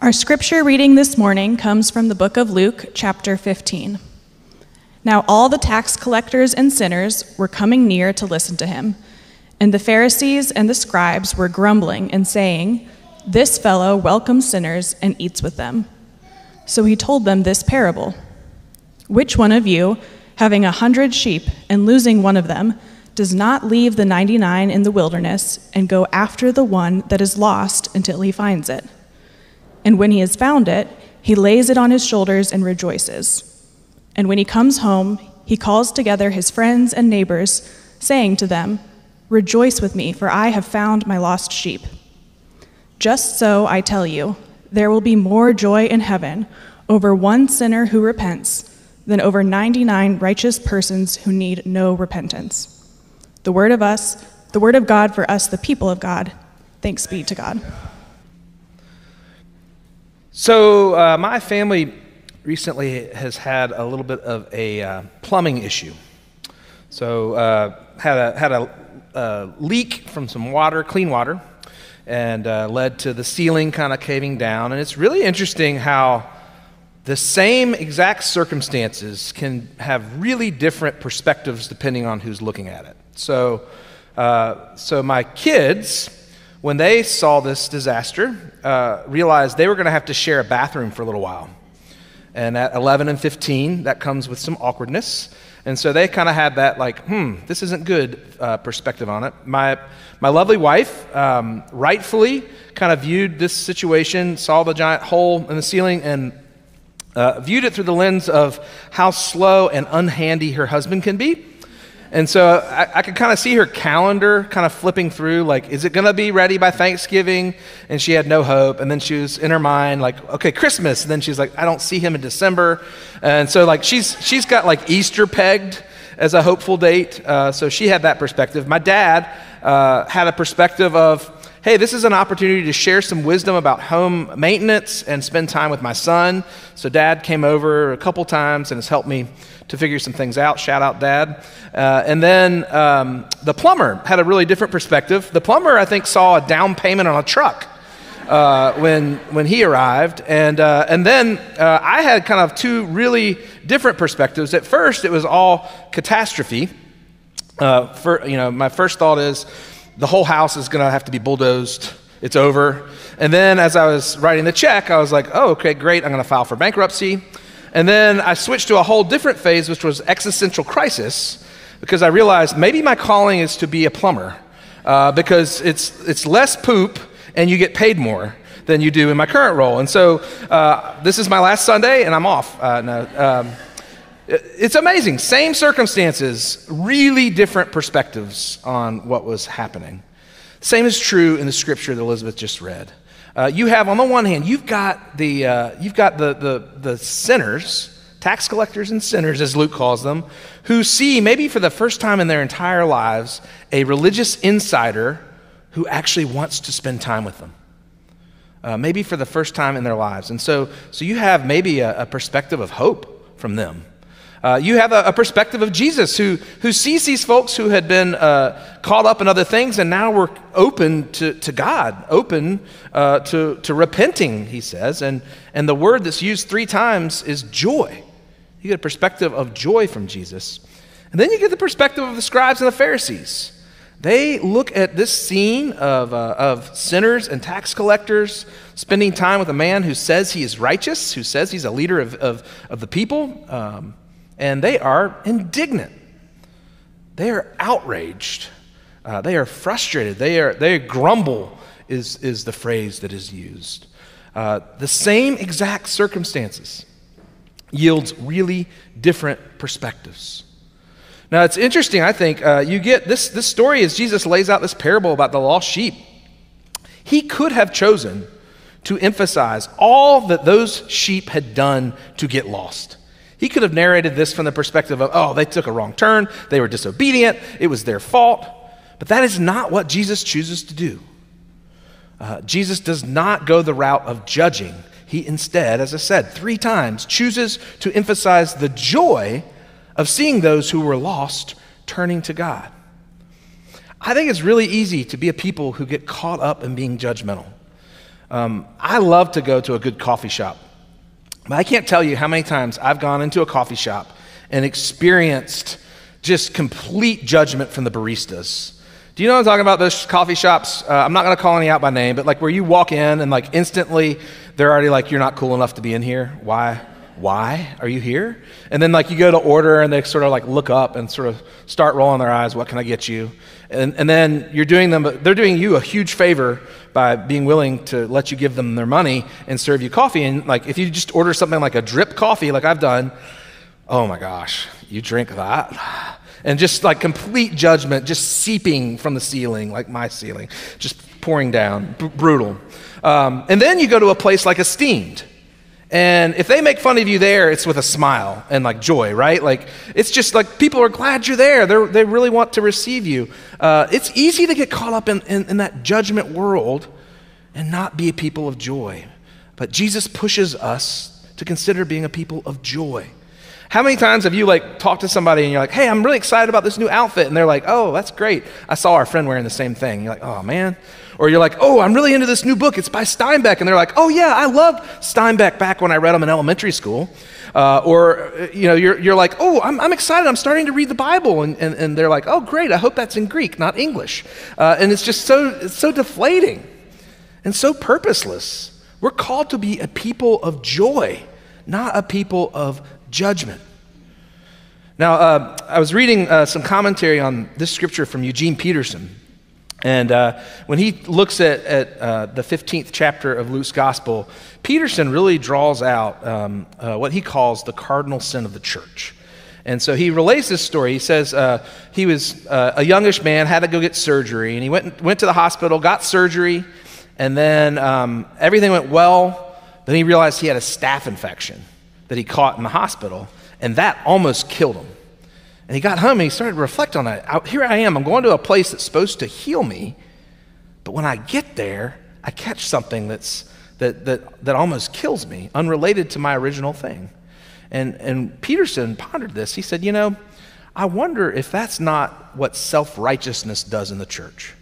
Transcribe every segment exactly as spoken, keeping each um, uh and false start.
Our scripture reading this morning comes from the book of Luke, chapter fifteen. Now all the tax collectors and sinners were coming near to listen to him, and the Pharisees and the scribes were grumbling and saying, "This fellow welcomes sinners and eats with them." So he told them this parable. "Which one of you, having a hundred sheep and losing one of them, does not leave the ninety-nine in the wilderness and go after the one that is lost until he finds it? And when he has found it, he lays it on his shoulders and rejoices. And when he comes home, he calls together his friends and neighbors, saying to them, 'Rejoice with me, for I have found my lost sheep.' Just so, I tell you, there will be more joy in heaven over one sinner who repents than over ninety-nine righteous persons who need no repentance." The word of us, the word of God for us, the people of God. Thanks be to God. So uh, my family recently has had a little bit of a uh, plumbing issue. So uh, had a had a uh, leak from some water, clean water, and uh, led to the ceiling kind of caving down. And it's really interesting how the same exact circumstances can have really different perspectives depending on who's looking at it. So, uh, so my kids, when they saw this disaster, uh, realized they were going to have to share a bathroom for a little while. And at eleven and fifteen, that comes with some awkwardness. And so they kind of had that like, hmm, this isn't good uh, perspective on it. My my lovely wife um, rightfully kind of viewed this situation, saw the giant hole in the ceiling, and uh, viewed it through the lens of how slow and unhandy her husband can be. And so I, I could kind of see her calendar kind of flipping through, like, is it going to be ready by Thanksgiving? And she had no hope. And then she was in her mind like, okay, Christmas. And then she's like, I don't see him in December. And so like she's she's got like Easter pegged as a hopeful date. Uh, so she had that perspective. My dad uh, had a perspective of, hey, this is an opportunity to share some wisdom about home maintenance and spend time with my son. So Dad came over a couple times and has helped me to figure some things out. Shout out, Dad. Uh, and then um, the plumber had a really different perspective. The plumber, I think, saw a down payment on a truck uh, when when he arrived. And uh, and then uh, I had kind of two really different perspectives. At first, it was all catastrophe. Uh, for, you know, my first thought is, the whole house is going to have to be bulldozed. It's over. And then as I was writing the check, I was like, oh, okay, great. I'm going to file for bankruptcy. And then I switched to a whole different phase, which was existential crisis, because I realized maybe my calling is to be a plumber uh, because it's it's less poop and you get paid more than you do in my current role. And so uh, this is my last Sunday and I'm off. Uh, no, um, It's amazing. Same circumstances, really different perspectives on what was happening. Same is true in the scripture that Elizabeth just read. Uh, you have, on the one hand, you've got the uh, you've got the, the the sinners, tax collectors and sinners, as Luke calls them, who see maybe for the first time in their entire lives a religious insider who actually wants to spend time with them. Uh, maybe for the first time in their lives, and so so you have maybe a, a perspective of hope from them. Uh, you have a, a perspective of Jesus who who sees these folks who had been uh, caught up in other things and now were open to, to God, open uh, to, to repenting, he says. And, and the word that's used three times is joy. You get a perspective of joy from Jesus. And then you get the perspective of the scribes and the Pharisees. They look at this scene of, uh, of sinners and tax collectors spending time with a man who says he is righteous, who says he's a leader of, of, of the people, um, and they are indignant. They are outraged. Uh, they are frustrated. They are they grumble is, is the phrase that is used. Uh, the same exact circumstances yields really different perspectives. Now it's interesting, I think, uh, you get this, this story as Jesus lays out this parable about the lost sheep. He could have chosen to emphasize all that those sheep had done to get lost. He could have narrated this from the perspective of, oh, they took a wrong turn, they were disobedient, it was their fault. But that is not what Jesus chooses to do. Uh, Jesus does not go the route of judging. He instead, as I said, three times, chooses to emphasize the joy of seeing those who were lost turning to God. I think it's really easy to be a people who get caught up in being judgmental. Um, I love to go to a good coffee shop, but I can't tell you how many times I've gone into a coffee shop and experienced just complete judgment from the baristas. Do you know what I'm talking about, those coffee shops? Uh, I'm not going to call any out by name, but like where you walk in and like instantly they're already like, you're not cool enough to be in here. Why? Why are you here? And then like you go to order and they sort of like look up and sort of start rolling their eyes. What can I get you? And, and then you're doing them, they're doing you a huge favor by being willing to let you give them their money and serve you coffee. And like if you just order something like a drip coffee like I've done, oh my gosh, you drink that? And just like complete judgment, just seeping from the ceiling, like my ceiling, just pouring down, b- brutal. Um, and then you go to a place like Esteemed. And if they make fun of you there, it's with a smile and like joy, right? Like it's just like people are glad you're there. They they really want to receive you. Uh, it's easy to get caught up in, in, in that judgment world and not be a people of joy. But Jesus pushes us to consider being a people of joy. How many times have you like talked to somebody and you're like, hey, I'm really excited about this new outfit. And they're like, oh, that's great. I saw our friend wearing the same thing. You're like, oh man. Or you're like, oh, I'm really into this new book. It's by Steinbeck. And they're like, oh yeah, I loved Steinbeck back when I read them in elementary school. Uh, or, you know, you're, you're like, oh, I'm, I'm excited. I'm starting to read the Bible. And, and, and they're like, oh, great. I hope that's in Greek, not English. Uh, and it's just so, it's so deflating and so purposeless. We're called to be a people of joy, not a people of judgment. Now, uh, I was reading uh, some commentary on this scripture from Eugene Peterson. And uh, when he looks at, at uh, the fifteenth chapter of Luke's gospel, Peterson really draws out um, uh, what he calls the cardinal sin of the church. And so he relays this story. He says uh, he was uh, a youngish man, had to go get surgery, and he went, went to the hospital, got surgery, and then um, everything went well. Then he realized he had a staph infection that he caught in the hospital, and that almost killed him. And he got home and he started to reflect on that. I, here I am, I'm going to a place that's supposed to heal me, but when I get there, I catch something that's that that that almost kills me, unrelated to my original thing. And and Peterson pondered this. He said, you know, I wonder if that's not what self-righteousness does in the church.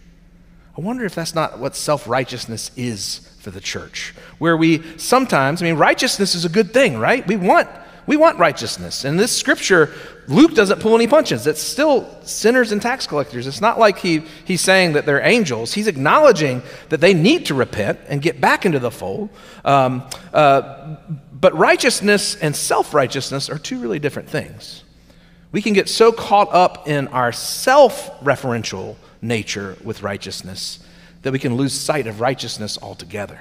I wonder if that's not what self-righteousness is for the church, where we sometimes, I mean, righteousness is a good thing, right? We want we want righteousness. And this scripture, Luke doesn't pull any punches. It's still sinners and tax collectors. It's not like he he's saying that they're angels. He's acknowledging that they need to repent and get back into the fold. Um, uh, but righteousness and self-righteousness are two really different things. We can get so caught up in our self-referential nature with righteousness that we can lose sight of righteousness altogether.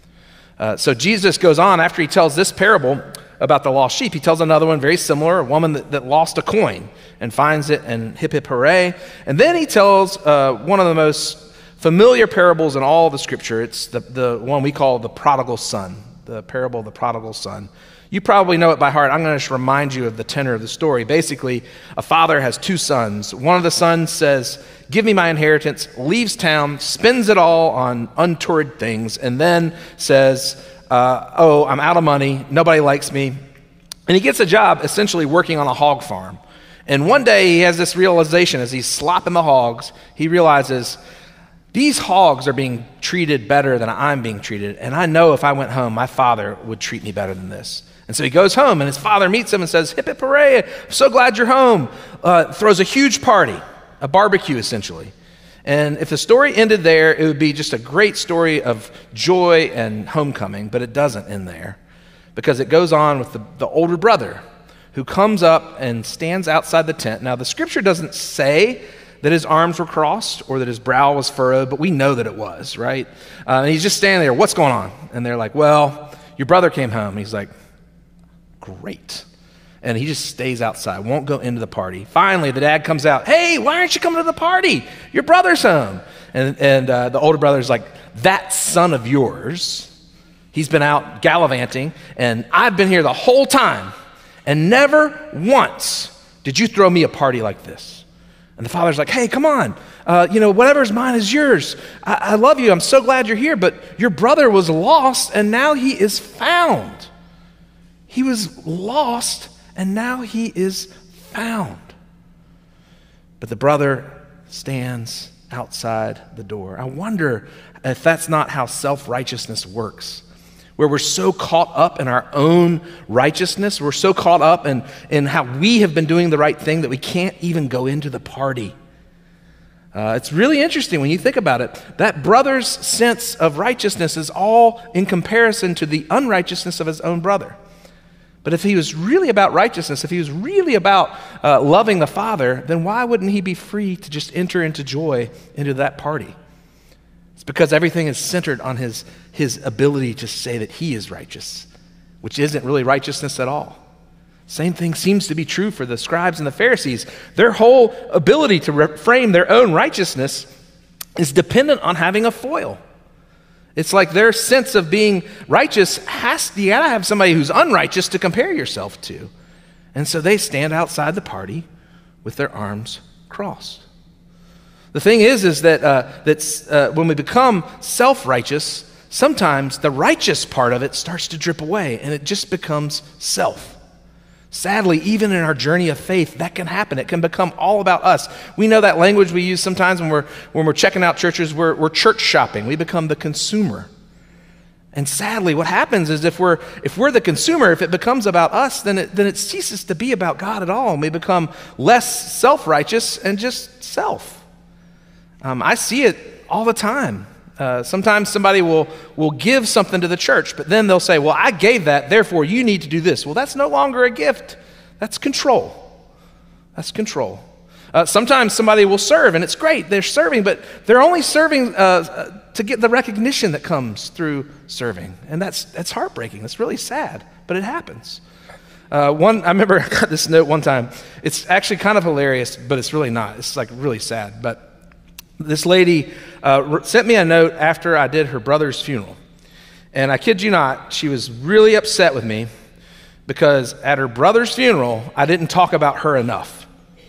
Uh, so Jesus goes on after he tells this parable about the lost sheep. He tells another one very similar, a woman that, that lost a coin and finds it and hip hip hooray. And then he tells uh, one of the most familiar parables in all of the scripture. It's the, the one we call the prodigal son, the parable of the prodigal son. You probably know it by heart. I'm going to just remind you of the tenor of the story. Basically, a father has two sons. One of the sons says, give me my inheritance, leaves town, spends it all on untoward things, and then says, uh, oh, I'm out of money, nobody likes me. And he gets a job essentially working on a hog farm. And one day he has this realization as he's slopping the hogs, he realizes, these hogs are being treated better than I'm being treated, and I know if I went home, my father would treat me better than this. And so he goes home, and his father meets him and says, hip hip hooray, I'm so glad you're home. Uh, throws a huge party, a barbecue essentially. And if the story ended there, it would be just a great story of joy and homecoming, but it doesn't end there because it goes on with the, the older brother who comes up and stands outside the tent. Now, the scripture doesn't say that his arms were crossed or that his brow was furrowed, but we know that it was, right? Uh, and he's just standing there, what's going on? And they're like, well, your brother came home. He's like, great. And he just stays outside, won't go into the party. Finally, the dad comes out, hey, why aren't you coming to the party? Your brother's home. And, and uh, the older brother's like, that son of yours, he's been out gallivanting, and I've been here the whole time, and never once did you throw me a party like this. And the father's like, hey, come on. Uh, you know, whatever's mine is yours. I, I love you. I'm so glad you're here, but your brother was lost, and now he is found. He was lost, and now he is found. But the brother stands outside the door. I wonder if that's not how self-righteousness works, where we're so caught up in our own righteousness, we're so caught up in, in how we have been doing the right thing that we can't even go into the party. Uh, it's really interesting when you think about it. That brother's sense of righteousness is all in comparison to the unrighteousness of his own brother. But if he was really about righteousness, if he was really about uh, loving the Father, then why wouldn't he be free to just enter into joy into that party? It's because everything is centered on his, his ability to say that he is righteous, which isn't really righteousness at all. Same thing seems to be true for the scribes and the Pharisees. Their whole ability to re- frame their own righteousness is dependent on having a foil. It's like their sense of being righteous has, you gotta have somebody who's unrighteous to compare yourself to. And so they stand outside the party with their arms crossed. The thing is, is that, uh, that's, uh, when we become self-righteous, sometimes the righteous part of it starts to drip away and it just becomes self. Sadly, even in our journey of faith, that can happen. It can become all about us. We know that language we use sometimes when we're when we're checking out churches, we're, we're church shopping. We become the consumer. And sadly, what happens is if we're if we're the consumer, if it becomes about us, then it then it ceases to be about God at all. And we become less self-righteous and just self. Um, I see it all the time. Uh, sometimes somebody will, will give something to the church, but then they'll say, well, I gave that, therefore you need to do this. Well, that's no longer a gift. That's control. That's control. Uh, sometimes somebody will serve, and it's great. They're serving, but they're only serving uh, to get the recognition that comes through serving. And that's, that's heartbreaking. That's really sad, but it happens. Uh, one, I remember I got this note one time. It's actually kind of hilarious, but it's really not. It's like really sad, but this lady uh, sent me a note after I did her brother's funeral. And I kid you not, she was really upset with me because at her brother's funeral, I didn't talk about her enough.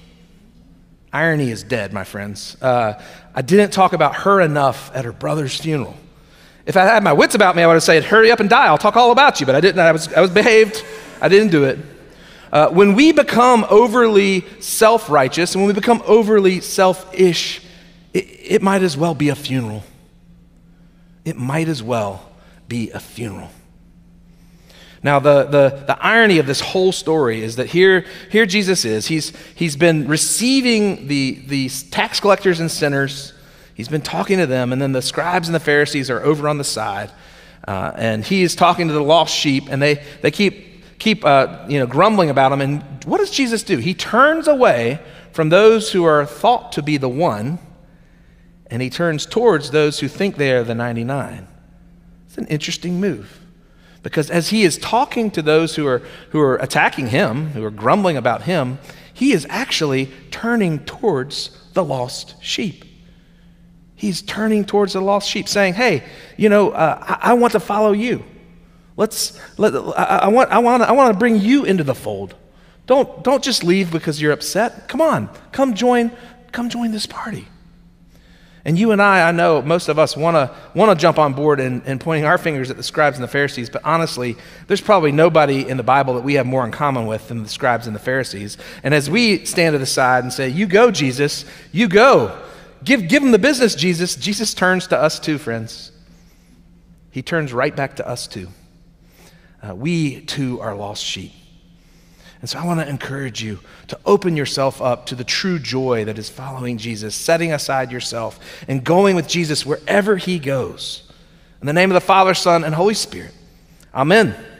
Irony is dead, my friends. Uh, I didn't talk about her enough at her brother's funeral. If I had my wits about me, I would have said, hurry up and die, I'll talk all about you. But I didn't. I was, I was behaved. I didn't do it. Uh, when we become overly self-righteous and when we become overly selfish, It, it might as well be a funeral. It might as well be a funeral. Now, the, the, the irony of this whole story is that here, here Jesus is. He's, he's been receiving the, the tax collectors and sinners. He's been talking to them, and then the scribes and the Pharisees are over on the side. Uh, and he is talking to the lost sheep, and they, they keep, keep uh, you know, grumbling about him. And what does Jesus do? He turns away from those who are thought to be the one, and he turns towards those who think they are the ninety-nine. It's an interesting move. Because as he is talking to those who are, who are attacking him, who are grumbling about him, he is actually turning towards the lost sheep. He's turning towards the lost sheep, saying, hey, you know, uh, I, I want to follow you. Let's, let, I, I, want, I, want, I want to bring you into the fold. Don't, don't just leave because you're upset. Come on, come join, come join this party. And you and I, I know most of us want to want to jump on board and, and pointing our fingers at the scribes and the Pharisees, but honestly, there's probably nobody in the Bible that we have more in common with than the scribes and the Pharisees. And as we stand to the side and say, you go, Jesus, you go. Give, give them the business, Jesus. Jesus turns to us too, friends. He turns right back to us too. Uh, we too are lost sheep. And so I want to encourage you to open yourself up to the true joy that is following Jesus, setting aside yourself and going with Jesus wherever he goes. In the name of the Father, Son, and Holy Spirit. Amen.